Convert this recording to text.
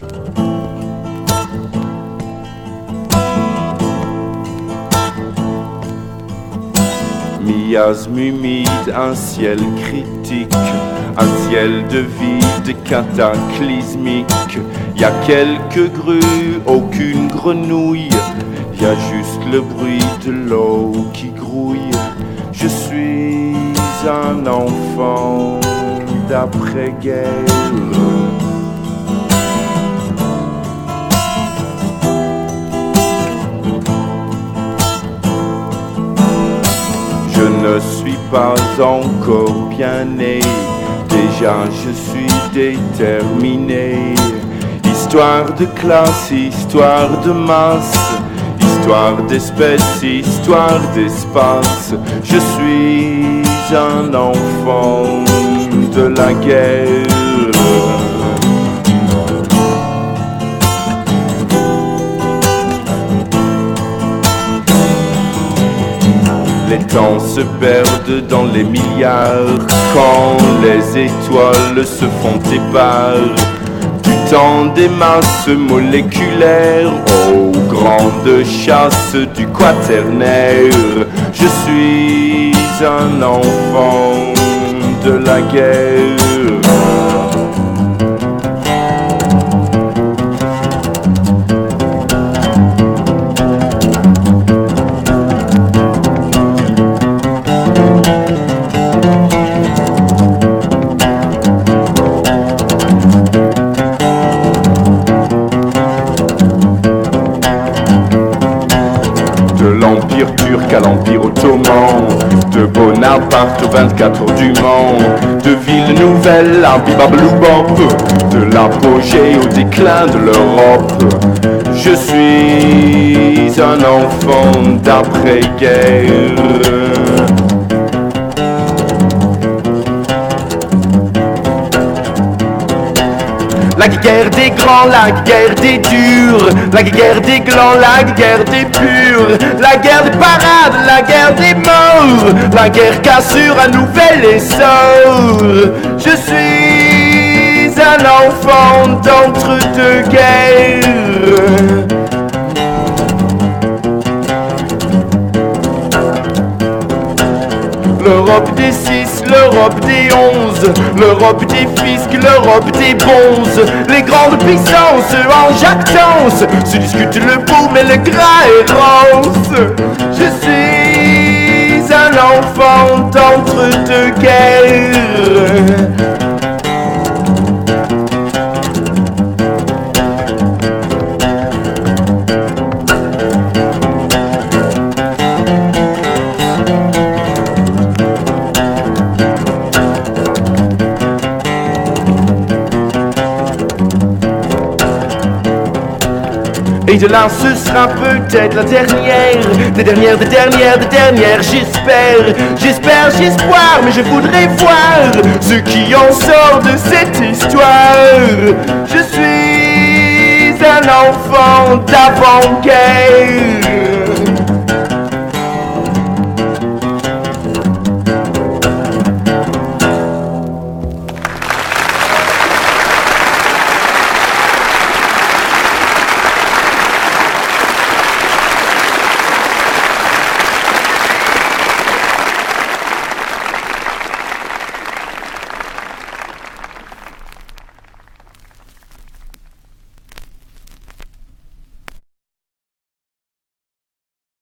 Miasme humide, un ciel critique, un ciel de vide cataclysmique. Y a quelques grues, aucune grenouille, y a juste le bruit de l'eau qui grouille. Je suis un enfant d'après-guerre. Je ne suis pas encore bien né, déjà je suis déterminé. Histoire de classe, histoire de masse, histoire d'espèce, histoire d'espace. Je suis un enfant de la guerre. Les temps se perdent dans les milliards quand les étoiles se font épars. Du temps des masses moléculaires aux grandes chasses du quaternaire. Je suis un enfant de la guerre. De l'Empire turc à l'Empire ottoman, de Bonaparte aux 24 heures du Mans, de ville nouvelle à Bibabloubop, de l'apogée au déclin de l'Europe. Je suis un enfant d'après-guerre. La guerre des grands, la guerre des durs, la guerre des glands, la guerre des purs, la guerre des parades, la guerre des morts, la guerre qu'assure un nouvel essor. Je suis un enfant d'entre deux guerres. L'Europe des 6, l'Europe des 11, l'Europe des fiscs, l'Europe des bonzes. Les grandes puissances en jactance se discutent le boom et le gras et rance. Je suis un enfant d'entre deux guerres. Et de là ce sera peut-être la dernière, des dernières, des dernières, des dernières, j'espère, j'espère, j'espoir, mais je voudrais voir ce qui en sort de cette histoire. Je suis un enfant d'avant-guerre.